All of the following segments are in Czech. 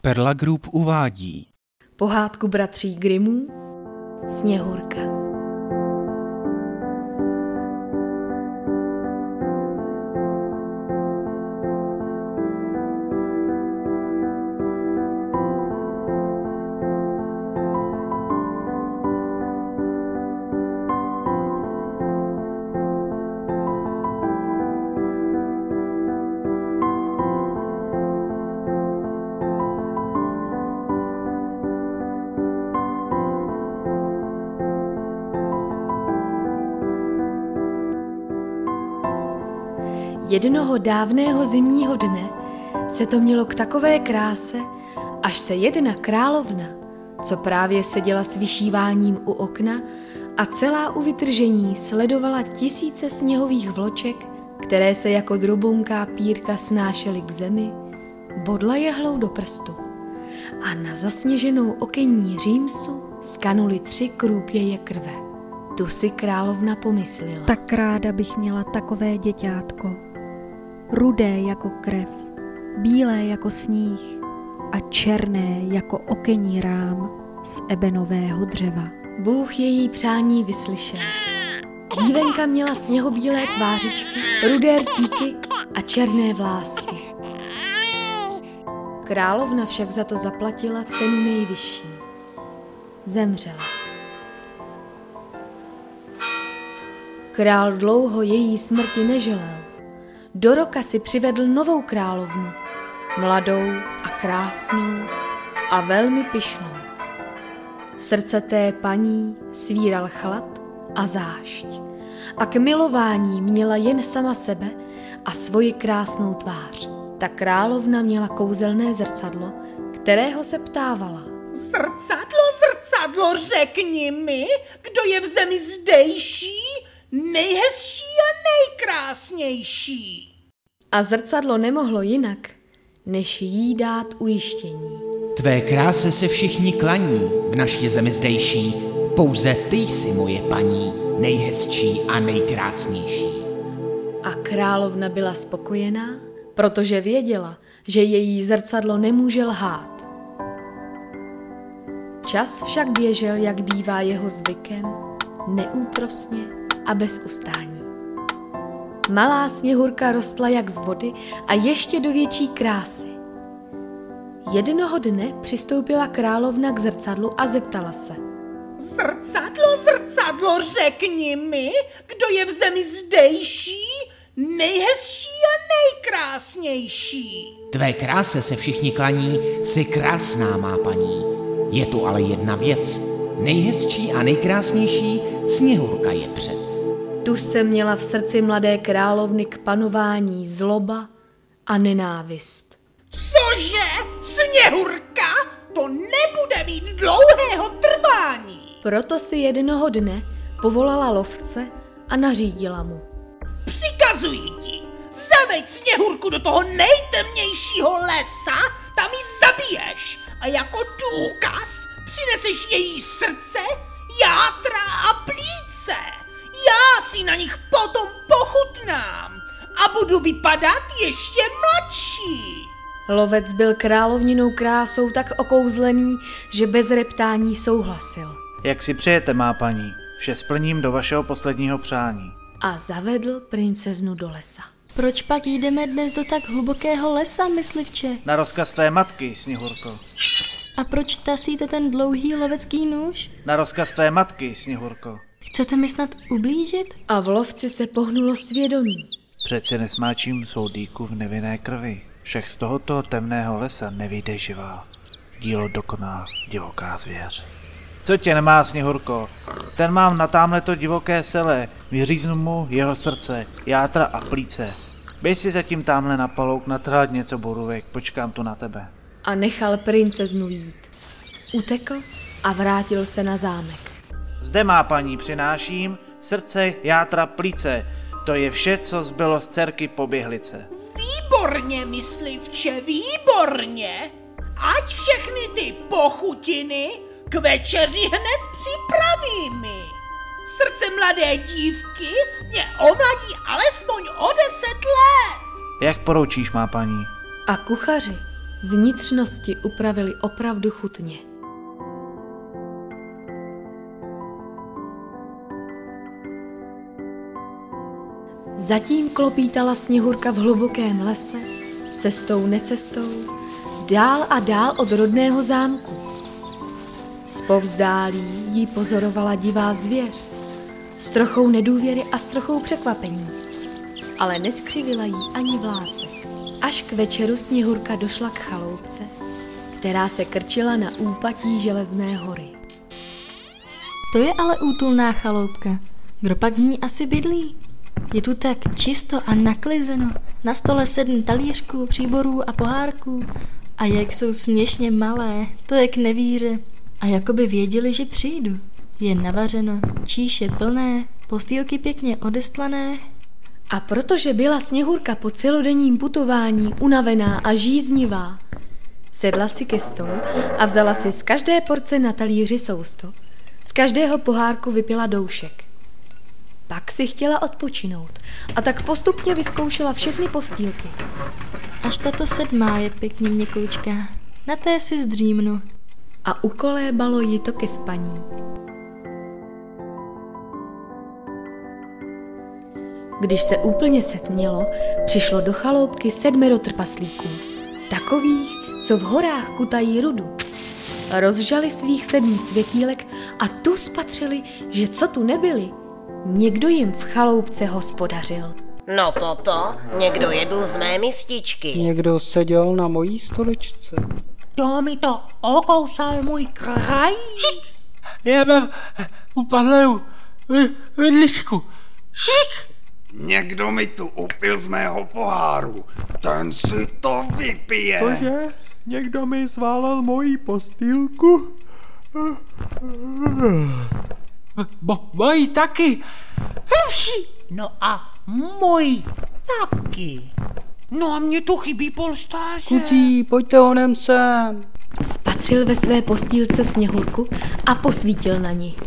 Perla Group uvádí pohádku bratří Grimmů Sněhurka. Jednoho dávného zimního dne se to mělo k takové kráse, až se jedna královna, co právě seděla s vyšíváním u okna a celá u vytržení sledovala tisíce sněhových vloček, které se jako drobunká pírka snášely k zemi, bodla jehlou do prstu a na zasněženou okenní římsu skanuly 3 krůpěje krve. Tu si královna pomyslela. Tak ráda bych měla takové děťátko. Rudé jako krev, bílé jako sníh a černé jako okenní rám z ebenového dřeva. Bůh její přání vyslyšel. Dívenka měla sněhobílé tvářičky, rudé rtíky a černé vlásky. Královna však za to zaplatila cenu nejvyšší. Zemřela. Král dlouho její smrti neželel. Do roka si přivedl novou královnu, mladou a krásnou a velmi pyšnou. Srdce té paní svíral chlad a zášť a k milování měla jen sama sebe a svoji krásnou tvář. Ta královna měla kouzelné zrcadlo, kterého se ptávala. Zrcadlo, zrcadlo, řekni mi, kdo je v zemi zdejší, nejhezčí a nejkrásnější. A zrcadlo nemohlo jinak, než jí dát ujištění. Tvé kráse se všichni klaní, v naší zemi zdejší, pouze ty jsi moje paní, nejhezčí a nejkrásnější. A královna byla spokojená, protože věděla, že její zrcadlo nemůže lhát. Čas však běžel, jak bývá jeho zvykem, neúprosně a bez ustání. Malá Sněhurka rostla jak z vody a ještě do větší krásy. Jednoho dne přistoupila královna k zrcadlu a zeptala se. Zrcadlo, zrcadlo, řekni mi, kdo je v zemi zdejší, nejhezčí a nejkrásnější. Tvé kráse se všichni klaní, jsi krásná, má paní. Je tu ale jedna věc, nejhezčí a nejkrásnější Sněhurka je přec. Tu se měla v srdci mladé královny k panování zloba a nenávist. Cože? Sněhurka? To nebude mít dlouhého trvání. Proto si jednoho dne povolala lovce a nařídila mu. Přikazuji ti, zaveď Sněhurku do toho nejtemnějšího lesa, tam ji zabiješ a jako důkaz přineseš její srdce, játra a plíce. Já si na nich potom pochutnám a budu vypadat ještě mladší. Lovec byl královninou krásou tak okouzlený, že bez reptání souhlasil. Jak si přejete, má paní, vše splním do vašeho posledního přání. A zavedl princeznu do lesa. Proč pak jdeme dnes do tak hlubokého lesa, myslivče? Na rozkaz tvé matky, Sněhurko. A proč tasíte ten dlouhý lovecký nůž? Na rozkaz tvé matky, Sněhurko. Chcete mi snad ublížit? A v lovci se pohnulo svědomí. Přece nesmáčím svou dýku v nevinné krvi. Však z tohoto temného lesa nevyjde živá. Dílo dokoná divoká zvěř. Co tě nemá, Sněhurko? Ten mám na támhleto divoké sele. Vyříznu mu jeho srdce, játra a plíce. Běž si zatím támhle na palouk natrhat něco borůvek, počkám tu na tebe. A nechal princeznu jít. Utekl a vrátil se na zámek. Zde, má paní, přináším srdce, játra, plíce. To je vše, co zbylo z dcerky poběhlice. Výborně, myslivče, výborně. Ať všechny ty pochutiny k večeři hned připravím. Srdce mladé dívky mě omladí alespoň o 10 let. Jak poroučíš, má paní? A kuchaři Vnitřnosti upravili opravdu chutně. Zatím klopítala Sněhurka v hlubokém lese, cestou necestou, dál a dál od rodného zámku. Zpovzdálí jí pozorovala divá zvěř, s trochou nedůvěry a s trochou překvapení, ale neskřivila jí ani vlásek. Až k večeru Sněhurka došla k chaloupce, která se krčila na úpatí Železné hory. To je ale útulná chaloupka. Kdo pak v ní asi bydlí? Je tu tak čisto a naklizeno. Na stole 7 talířků, příborů a pohárků. A jak jsou směšně malé, to je k nevíře. A jakoby věděli, že přijdu. Je navařeno, číše plné, postýlky pěkně odestlané. A protože byla Sněhurka po celodenním putování unavená a žíznivá, sedla si ke stolu a vzala si z každé porce na talíři sousto. Z každého pohárku vypila doušek. Pak si chtěla odpočinout a tak postupně vyzkoušela všechny postýlky. Až tato 7. je pěkně měkoučká. Na té si zdřímnu. A ukolébalo ji to ke spaní. Když se úplně setmělo, přišlo do chaloupky 7 trpaslíků. Takových, co v horách kutají rudu. Rozžali svých 7 světýlek a tu spatřili, že co tu nebyli, někdo jim v chaloupce hospodařil. No toto, někdo jedl z mé mističky. Někdo seděl na mojí stoličce. To mi to okousal můj kraj. Já mám upadlou vidličku. Někdo mi tu upil z mého poháru. Ten si to vypije. Cože? Někdo mi zválel moji postýlku? Mojí taky. No a můj taky. No a mně tu chybí polštáře. Kutí, pojďte honem sem. Spatřil ve své postýlce Sněhurku a posvítil na ní.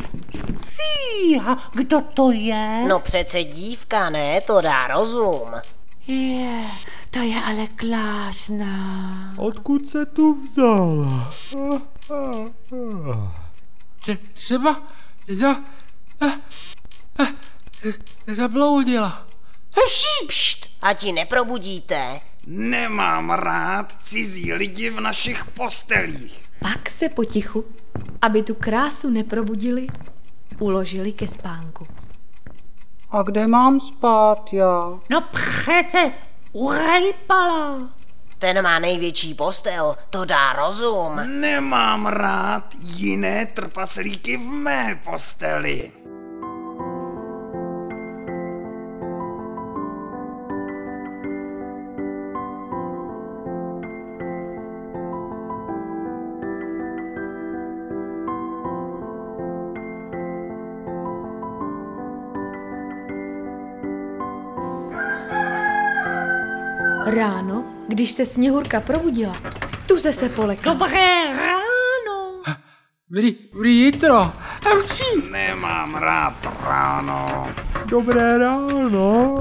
A kdo to je? No přece dívka, ne? To dá rozum. To je ale krásná. Odkud se tu vzala? Třeba zabloudila. Pšt, a ti neprobudíte. Nemám rád cizí lidi v našich postelích. Pak se potichu, aby tu krásu neprobudili, uložili ke spánku. A kde mám spát já? No přece u Rejpala. Ten má největší postel, to dá rozum. Nemám rád jiné trpaslíky v mé posteli. Ráno, když se Sněhurka probudila, tu se polekla. Dobré ráno. Dobrý jitro. Nemám rád ráno. Dobré ráno.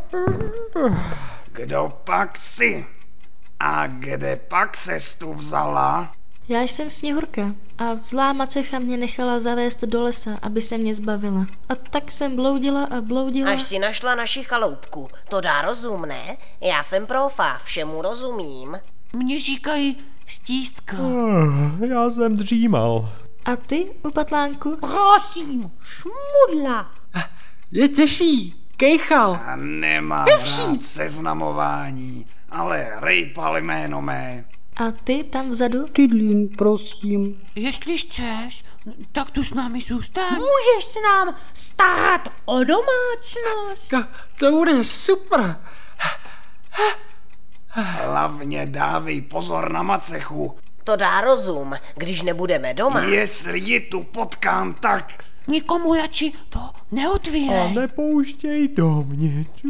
Kdo pak jsi? A kde pak ses tu vzala? Já jsem Sněhurka a zlá macecha mě nechala zavést do lesa, aby se mě zbavila. A tak jsem bloudila a bloudila. Až si našla naši chaloupku, to dá rozum, ne? Já jsem profa, všemu rozumím. Mně říkají stístka. Já jsem dřímal. A ty, upatlánku? Prosím, šmudla. Je těžší, kejchal. A nemám rád seznamování, ale Rejpal jméno mé. A ty tam vzadu? Tydlín, prosím. Jestli chceš, tak tu s námi zůstaň. Můžeš se nám starat o domácnost. To bude super. Hlavně dávej pozor na macechu. To dá rozum, když nebudeme doma. Jestli ji tu potkám, tak... Nikomu radši to neotvírej. A nepouštěj dovnitř.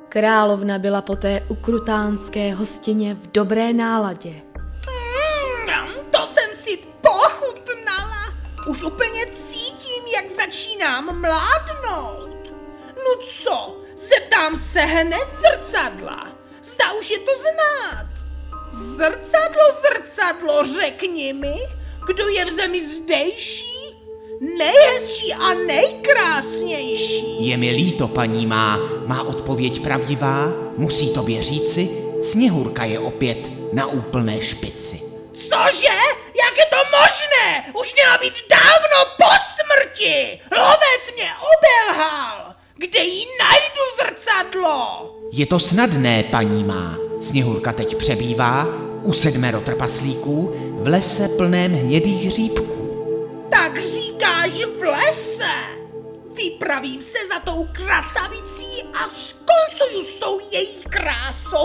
Královna byla po té ukrutánské hostině v dobré náladě. To jsem si pochutnala. Už úplně cítím, jak začínám mládnout. No co, zeptám se hned zrcadla. Zda už je to znát. Zrcadlo, řekni mi, kdo je v zemi zdejší, nejhezčí a nejkrásnější. Je mi líto, paní má odpověď pravdivá? Musí tobě říci, Sněhurka je opět na úplné špici. Cože? Jak je to možné? Už měla být dávno po smrti. Lovec mě obelhal. Kde jí najdu zrcadlo? Je to snadné, paní má. Sněhurka teď přebývá u 7 trpaslíků v lese plném hnědých hříbků. Tak říkáš v lese. Vypravím se za tou krasavicí a skoncuju s tou její krásou.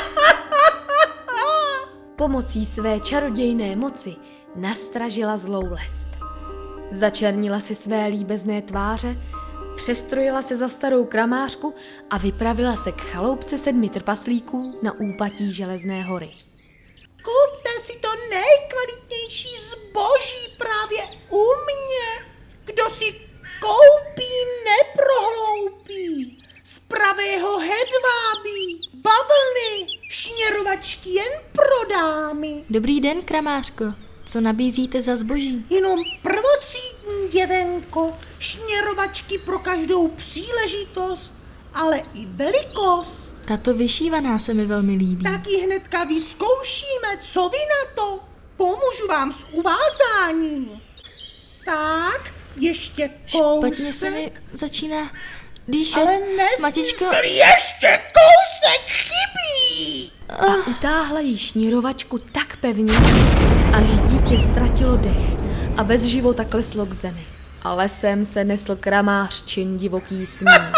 Pomocí své čarodějné moci nastražila zlou lest. Začernila si své líbezné tváře, přestrojila se za starou kramářku a vypravila se k chaloupce 7 trpaslíků na úpatí Železné hory. Kupte si to nejkvalitnější zboží právě u mě. Kdo si koupí, neprohloupí. Z pravého hedvábí, bavlny, šněrovačky jen pro dámy. Dobrý den, kramářko. Co nabízíte za zboží? Jenom prvotřídní děvenko, šněrovačky pro každou příležitost, ale i velikost. Tato vyšívaná se mi velmi líbí. Tak ji hnedka vyzkoušíme, co vy na to? Pomůžu vám s uvázáním. Tak, ještě kousek. Špatně se mi začíná dýchat. Ale Matičko, ještě kousek chybí. A utáhla jí šněrovačku tak pevně, až dítě ztratilo dech a bez života kleslo k zemi. A lesem se nesl kramářčin divoký smích.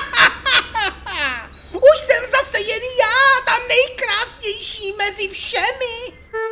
Už jsem zase jen já, ta nejkrásnější mezi všemi.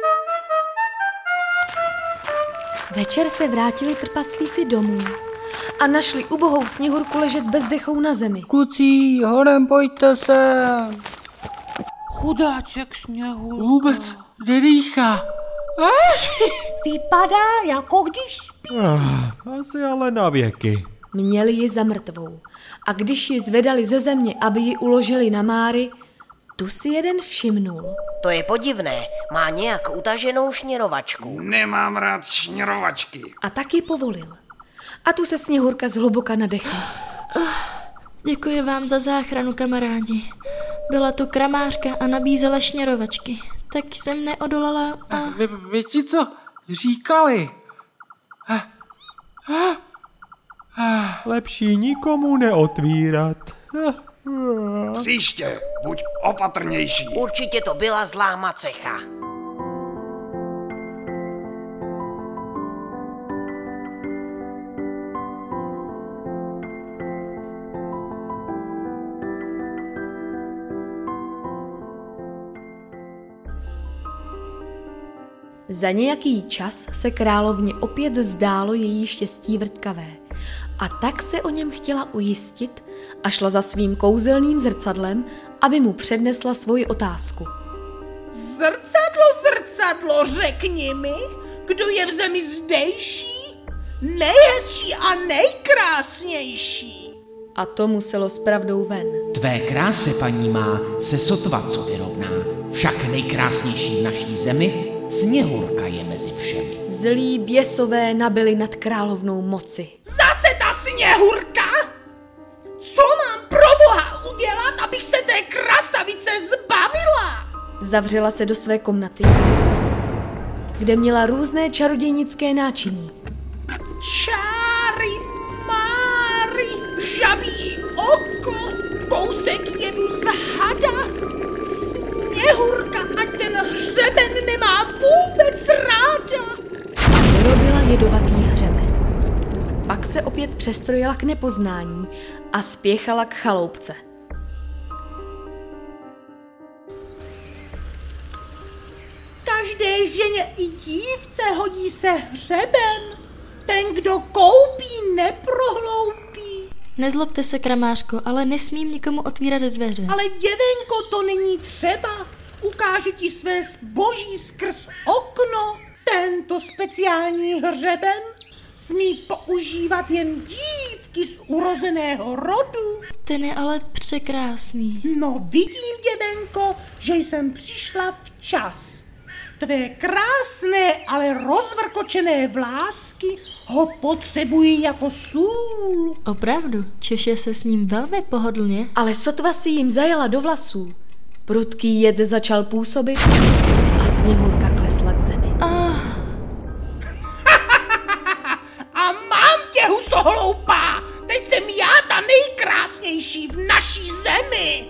Večer se vrátili trpaslíci domů a našli ubohou Sněhurku ležet bez dechou na zemi. Kucí, honem pojďte sem. Chudáček Sněhurka. Vůbec nedýchá. Vypadá, jako když spí. Asi ale na věky. Měli ji za mrtvou a když ji zvedali ze země, aby ji uložili na máry, tu si jeden všimnul. To je podivné, má nějak utaženou šněrovačku. Nemám rád šněrovačky. A tak ji povolil. A tu se Sněhurka zhluboka nadechla. děkuji vám za záchranu, kamarádi. Byla tu kramářka a nabízela šněrovačky. Tak jsem neodolala a... Vy ti co říkali? Lepší nikomu neotvírat. Příště, buď opatrnější. Určitě to byla zlá macecha. Za nějaký čas se královně opět zdálo její štěstí vrtkavé a tak se o něm chtěla ujistit a šla za svým kouzelným zrcadlem, aby mu přednesla svoji otázku. Zrcadlo, řekni mi, kdo je v zemi zdejší, nejhezčí a nejkrásnější. A to muselo s pravdou ven. Tvé kráse, paní má, se sotva co vyrovná. Však nejkrásnější v naší zemi Sněhurka je mezi všemi. Zlí běsové nabili nad královnou moci. Zase ta Sněhurka? Co mám pro Boha udělat, abych se té krasavice zbavila? Zavřela se do své komnaty, kde měla různé čarodějnické náčiní. Čáry, máry, žabí oko, kousek jedu z hada. Sněhurka, ať ten hřeben nemá vůbec ráda. Vyrobila jedovatý hřeben. Pak se opět přestrojila k nepoznání a spěchala k chaloupce. Každé ženě i dívce hodí se hřeben. Ten, kdo koupí, neprohloupí. Nezlobte se, kramářko, ale nesmím nikomu otvírat dveře. Ale děvenko, to není třeba. Ukážu ti své zboží skrz okno. Tento speciální hřeben smí používat jen dívky z urozeného rodu. Ten je ale překrásný. No vidím, děvenko, že jsem přišla včas. Tvé krásné, ale rozvrkočené vlásky ho potřebují jako sůl. Opravdu, češe se s ním velmi pohodlně. Ale sotva si jim zajela do vlasů. Prudký jed začal působit a Sněhurka klesla k zemi. A mám tě, husohloupá! Teď jsem já ta nejkrásnější v naší zemi!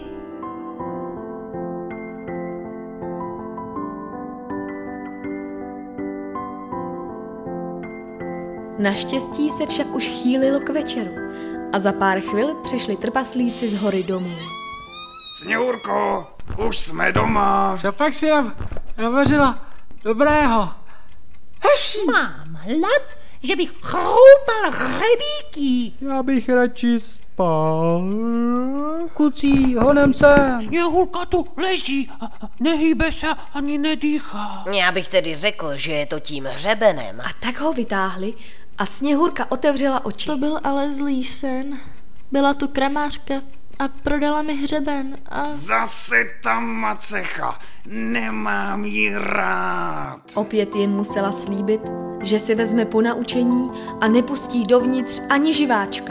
Naštěstí se však už chýlilo k večeru a za pár chvil přišli trpaslíci z hory domů. Sněhurko, už jsme doma. Co pak si nám navařila dobrého? Mám hlad, že bych chroupal hřebíky. Já bych radši spal. Kucí, honem sem. Sněhurka tu leží, nehýbe se ani nedýchá. Já bych tedy řekl, že je to tím hřebenem. A tak ho vytáhli a Sněhurka otevřela oči. To byl ale zlý sen. Byla tu kramářka a prodala mi hřeben a... Zase ta macecha, nemám ji rád. Opět jim musela slíbit, že si vezme ponaučení a nepustí dovnitř ani živáčka.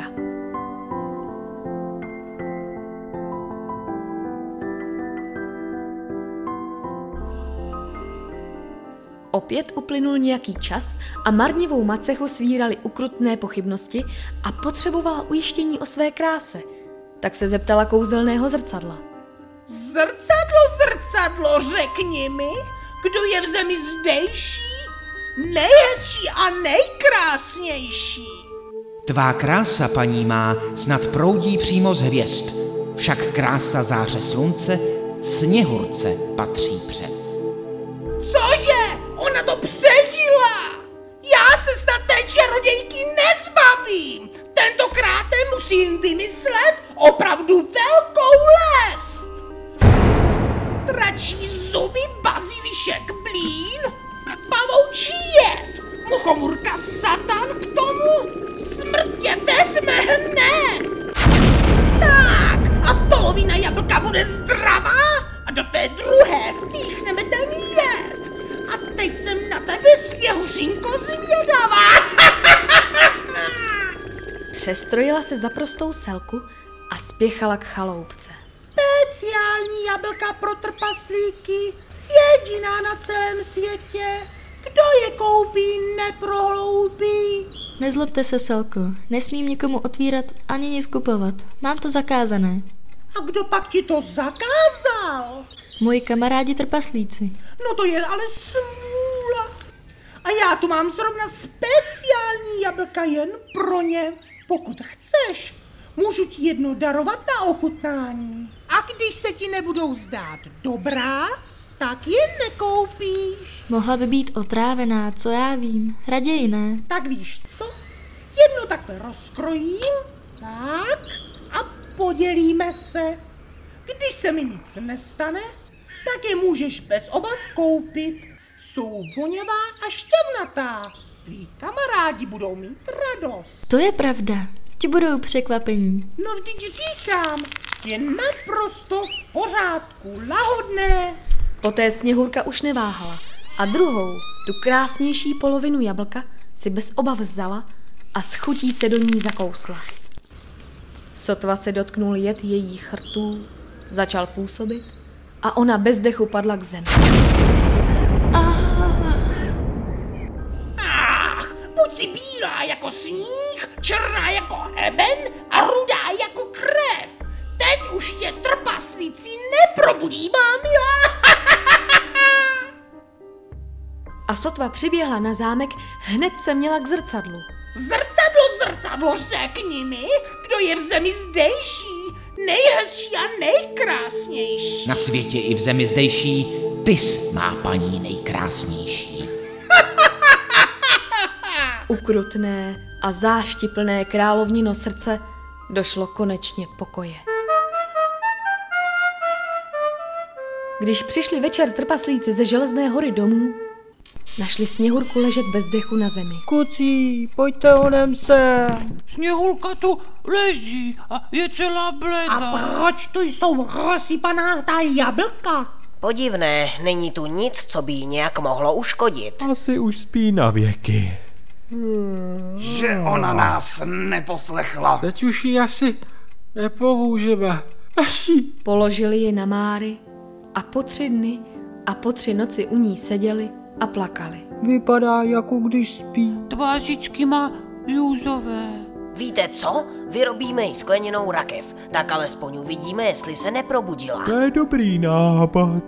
Opět uplynul nějaký čas a marnivou macechu svírali ukrutné pochybnosti a potřebovala ujištění o své kráse. Tak se zeptala kouzelného zrcadla. Zrcadlo, řekni mi, kdo je v zemi zdejší, nejhezčí a nejkrásnější. Tvá krása, paní má, snad proudí přímo z hvězd, však krása záře slunce Sněhurce patří přec. Cože? Ona to přežila! Já se snad té čarodějky nezbavím! Tentokrát musím vymyslet opravdu velkou lest! Dračí zuby, bazilišek, blín, pavoučí jed, muchomurka satan k tomu, smrt tě vezme hned! Tak, a polovina jablka bude zdravá a do té druhé vpíchneme ten jed. A teď jsem na tebe, Sněhuřinko, zvědavá. Přestrojila se za prostou selku a spěchala k chaloupce. Speciální jablka pro trpaslíky, jediná na celém světě. Kdo je koupí, neprohloubí. Nezlobte se, Selko, nesmím nikomu otvírat ani nic kupovat. Mám to zakázané. A kdo pak ti to zakázal? Moji kamarádi trpaslíci. No to je ale smůla. A já tu mám zrovna speciální jablka jen pro ně. Pokud chceš, můžu ti jedno darovat na ochutnání. A když se ti nebudou zdát dobrá, tak je nekoupíš. Mohla by být otrávená, co já vím. Raději ne. Tak víš co? Jedno takhle rozkrojím, tak, a podělíme se. Když se mi nic nestane, tak je můžeš bez obav koupit. Jsou voněvá a šťavnatá. Tví kamarádi budou mít radost. To je pravda. Ti budou překvapení. No vždyť říkám, je naprosto v pořádku, lahodné. Poté Sněhurka už neváhala a druhou, tu krásnější polovinu jablka, si bez obav vzala a s chutí se do ní zakousla. Sotva se dotknul jed její chrtů, začal působit a ona bez dechu padla k zemi. Buď si bílá jako sníh, černá jako eben a rudá jako krev. Teď už tě trpaslíci neprobudí, mám já. A sotva přiběhla na zámek, hned se měla k zrcadlu. Zrcadlo, řekni mi, kdo je v zemi zdejší, nejhezčí a nejkrásnější. Na světě i v zemi zdejší, tys má paní nejkrásnější. Ukrutné a záštiplné královnino srdce došlo konečně pokoje. Když přišli večer trpaslíci ze Železné hory domů, našli Sněhurku ležet bez dechu na zemi. Kucí, pojďte honem sem. Sněhulka tu leží a je celá bledá. A proč tu jsou rozsypaná ta jablka? Podivné, není tu nic, co by jí nějak mohlo uškodit. Asi už spí na věky. Že ona nás neposlechla. Teď už ji asi nepomůžeme. Položili ji na máry a po 3 dny a po 3 noci u ní seděli a plakali. Vypadá, jako když spí. Tvářičky má růžové. Víte co? Vyrobíme jí skleněnou rakev, tak alespoň uvidíme, jestli se neprobudila. To je dobrý nápad.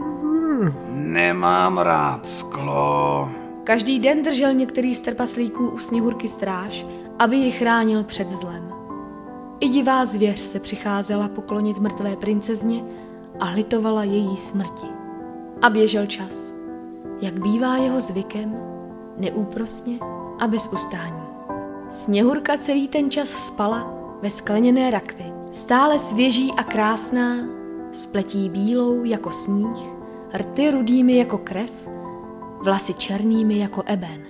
Nemám rád sklo. Každý den držel některý z trpaslíků u Sněhurky stráž, aby ji chránil před zlem. I divá zvěř se přicházela poklonit mrtvé princezně a litovala její smrti. A běžel čas, jak bývá jeho zvykem, neúprosně a bez ustání. Sněhurka celý ten čas spala ve skleněné rakvi, stále svěží a krásná, s pletí bílou jako sníh, rty rudými jako krev, vlasy černými jako eben.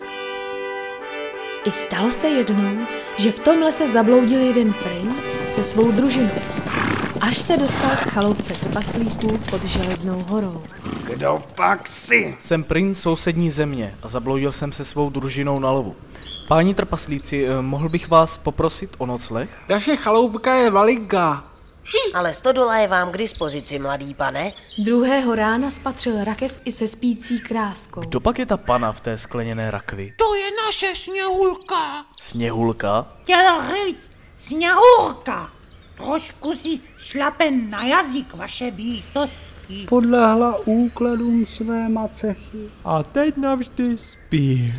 I stalo se jednou, že v tom lese zabloudil jeden princ se svou družinou, až se dostal k chaloupce trpaslíků pod Železnou horou. Kdo pak jsi? Jsem princ sousední země a zabloudil jsem se svou družinou na lovu. Páni trpaslíci, mohl bych vás poprosit o nocleh? Naše chaloupka je malinká. Ale stodola je vám k dispozici, mladý pane. Druhého rána spatřil rakev i se spící kráskou. Kdo pak je ta pana v té skleněné rakvi? To je naše Sněhulka. Sněhulka? Chtěl říct Sněhurka. Trošku si šlape na jazyk, vaše výsosti. Podlehla úkladům své macechy. A teď navždy spí.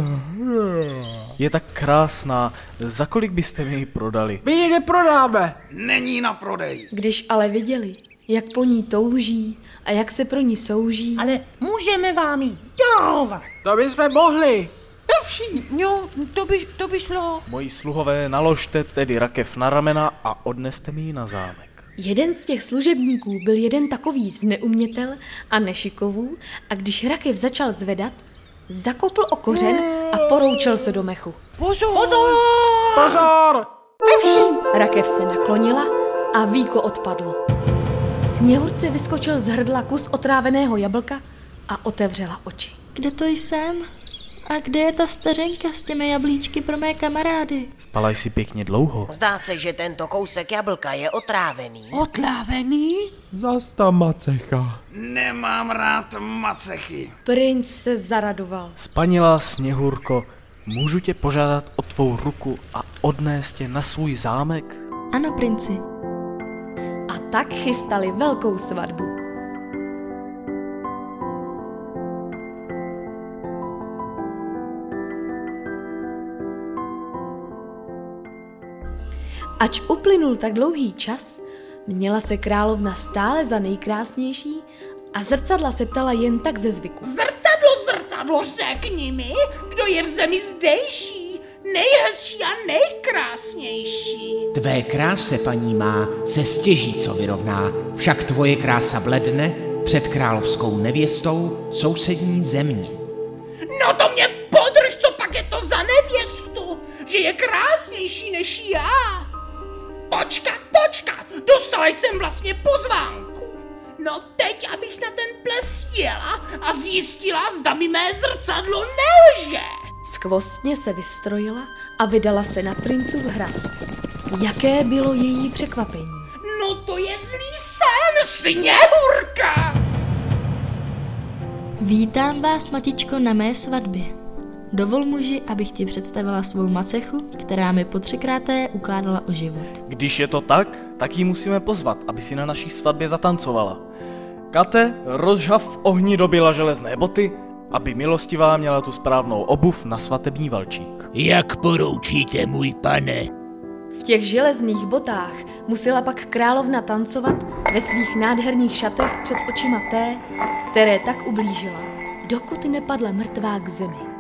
Je tak krásná, za kolik byste mi ji prodali? My ji neprodáme. Není na prodej. Když ale viděli, jak po ní touží a jak se pro ní souží, Ale můžeme vám ji darovat. To bychom mohli. Jo, to by šlo. Moji sluhové, naložte tedy rakev na ramena a odneste mi ji na zámek. jeden z těch služebníků byl jeden takový zneumětel a nešikovů a když rakev začal zvedat, zakopl o kořen a poroučel se do mechu. Pozor! Pozor! Pozor! Rakev se naklonila a víko odpadlo. Sněhurce vyskočil z hrdla kus otráveného jablka a otevřela oči. Kde to jsem? A kde je ta stařenka s těmi jablíčky pro mé kamarády? Spala jsi pěkně dlouho. Zdá se, že tento kousek jablka je otrávený. Otrávený? Zas ta macecha. Nemám rád macechy. Princ se zaradoval. Spanilá Sněhurko, můžu tě požádat o tvou ruku a odnést tě na svůj zámek? Ano, princi. A tak chystali velkou svatbu. Ač uplynul tak dlouhý čas, měla se královna stále za nejkrásnější a zrcadla se ptala jen tak ze zvyku. Zrcadlo, řekni mi, kdo je v zemi zdejší, nejhezčí a nejkrásnější. Tvé kráse, paní má, se stěží co vyrovná, však tvoje krása bledne před královskou nevěstou sousední země. No to mě podrž, co pak je to za nevěstu, že je krásnější než já. Počkat, dostala jsem vlastně pozvánku. No teď, abych na ten ples jela a zjistila, zda mi mé zrcadlo nelže. Skvostně se vystrojila a vydala se na princův hrad. Jaké bylo její překvapení? No to je zlý sen, Sněhurka! Vítám vás, matičko, na mé svatbě. Dovol muži, abych ti představila svou macechu, která mi po 3krát ukládala o život. Když je to tak ji musíme pozvat, aby si na naší svatbě zatancovala. Kate, rozžhav v ohni dobila železné boty, aby milostivá měla tu správnou obuv na svatební valčík. Jak poroučíte, můj pane? V těch železných botách musela pak královna tancovat ve svých nádherných šatech před očima té, které tak ublížila, dokud nepadla mrtvá k zemi.